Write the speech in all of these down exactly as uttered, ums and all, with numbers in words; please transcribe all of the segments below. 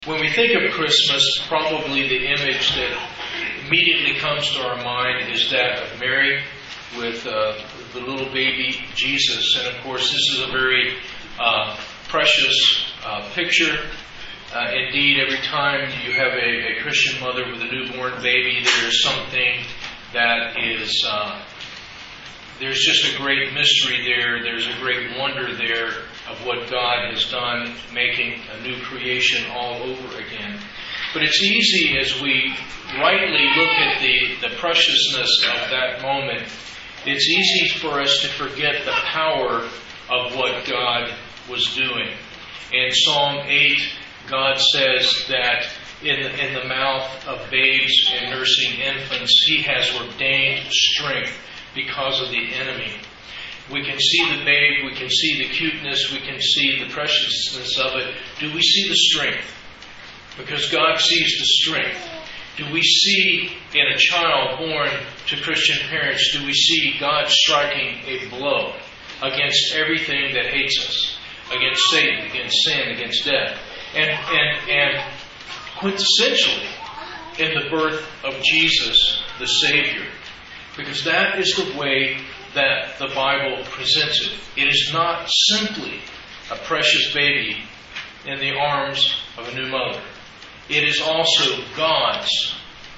When we think of Christmas, probably the image that immediately comes to our mind is that of Mary with uh, the little baby Jesus. And of course, this is a very uh, precious uh, picture. Uh, indeed, every time you have a, a Christian mother with a newborn baby, there's something that is, uh, there's just a great mystery there. There's a great wonder there of what God has done, making a new creation all over again. But it's easy as we rightly look at the, the preciousness of that moment, it's easy for us to forget the power of what God was doing. In Psalm eight, God says that in the, in the mouth of babes and nursing infants, He has ordained strength because of the enemy. We can see the babe, we can see the cuteness, we can see the preciousness of it. Do we see the strength? Because God sees the strength. Do we see in a child born to Christian parents, do we see God striking a blow against everything that hates us? Against Satan, against sin, against death. And, and, and quintessentially in the birth of Jesus, the Savior. Because that is the way that the Bible presents it. It is not simply a precious baby in the arms of a new mother. It is also God's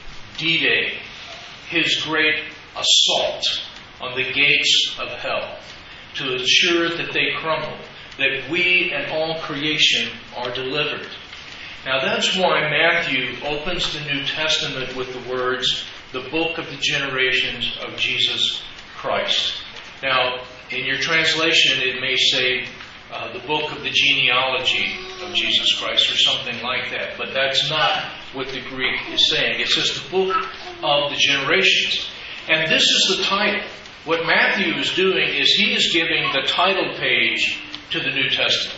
D-Day, His great assault on the gates of hell to ensure that they crumble, that we and all creation are delivered. Now that's why Matthew opens the New Testament with the words, the book of the generations of Jesus Christ. Now, in your translation, it may say uh, the book of the genealogy of Jesus Christ or something like that. But that's not what the Greek is saying. It says the book of the generations. And this is the title. What Matthew is doing is he is giving the title page to the New Testament.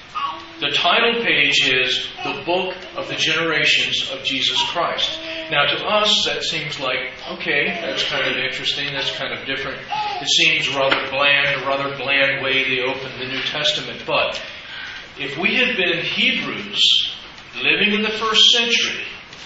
The title page is the book of the generations of Jesus Christ. Now to us that seems like, okay, that's kind of interesting, that's kind of different. It seems rather bland, a rather bland way they open the New Testament. But if we had been Hebrews living in the first century,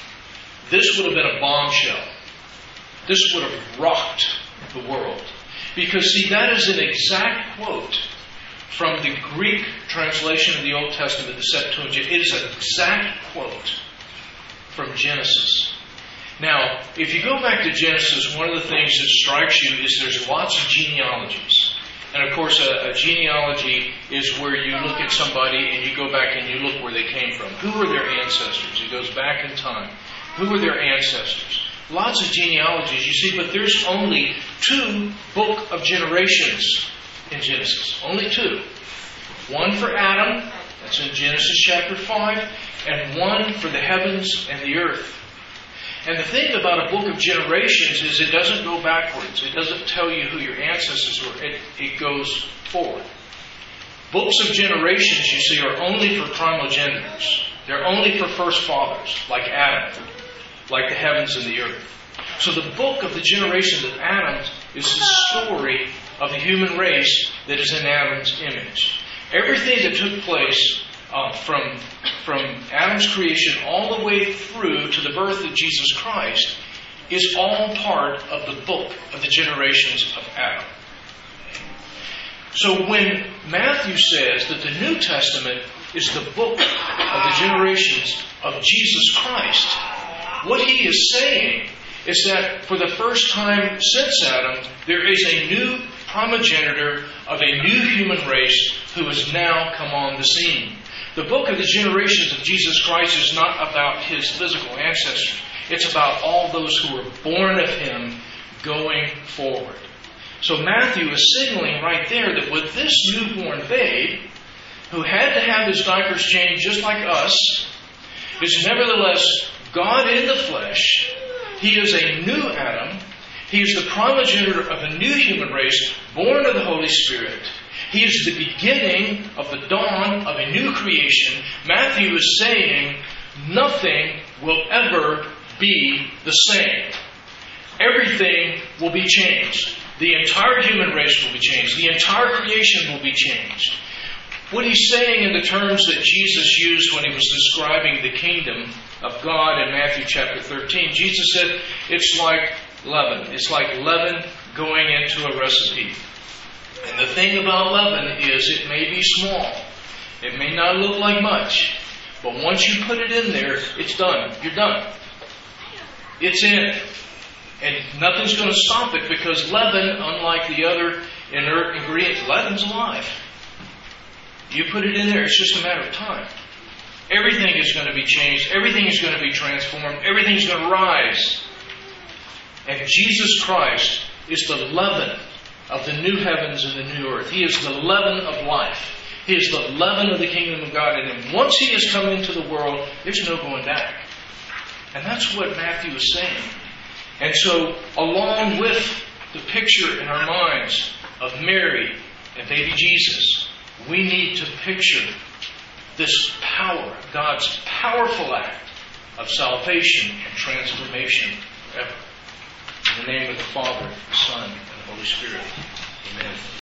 this would have been a bombshell. This would have rocked the world. Because see, that is an exact quote from the Greek translation of the Old Testament, the Septuagint. It is an exact quote from Genesis. Now, if you go back to Genesis, one of the things that strikes you is there's lots of genealogies. And of course, a, a genealogy is where you look at somebody and you go back and you look where they came from. Who were their ancestors? It goes back in time. Who were their ancestors? Lots of genealogies, you see, but there's only two book of generations in Genesis. Only two. One for Adam, that's in Genesis chapter five, and one for the heavens and the earth. And the thing about a book of generations is it doesn't go backwards. It doesn't tell you who your ancestors were. It, it goes forward. Books of generations, you see, are only for primogenitors. They're only for first fathers, like Adam, like the heavens and the earth. So the book of the generations of Adam is the story of the human race that is in Adam's image. Everything that took place uh, from, from Adam's creation all the way through to the birth of Jesus Christ is all part of the book of the generations of Adam. So when Matthew says that the New Testament is the book of the generations of Jesus Christ, what he is saying is that for the first time since Adam, there is a new primogenitor of a new human race who has now come on the scene. The book of the generations of Jesus Christ is not about his physical ancestors. It's about all those who were born of him going forward. So Matthew is signaling right there that with this newborn babe, who had to have his diapers changed just like us, is nevertheless God in the flesh. He is a new Adam. He is the primogenitor of a new human race, born of the Holy Spirit. He is the beginning of the dawn of a new creation. Matthew is saying nothing will ever be the same. Everything will be changed. The entire human race will be changed. The entire creation will be changed. what he's saying in the terms that Jesus used when he was describing the kingdom of God in Matthew chapter thirteen, Jesus said, it's like leaven. It's like leaven going into a recipe. And the thing about leaven is it may be small. It may not look like much. But once you put it in there, it's done. You're done. It's in it. And nothing's going to stop it, because leaven, unlike the other inert ingredients, leaven's alive. You put it in there, it's just a matter of time. Everything is going to be changed. Everything is going to be transformed. Everything's going to rise. And Jesus Christ is the leaven of the new heavens and the new earth. He is the leaven of life. He is the leaven of the kingdom of God. And once He has come into the world, there's no going back. And that's what Matthew is saying. And so, along with the picture in our minds of Mary and baby Jesus, we need to picture this power, God's powerful act of salvation and transformation forever. In the name of the Father, the Son, and the Holy Spirit. Amen.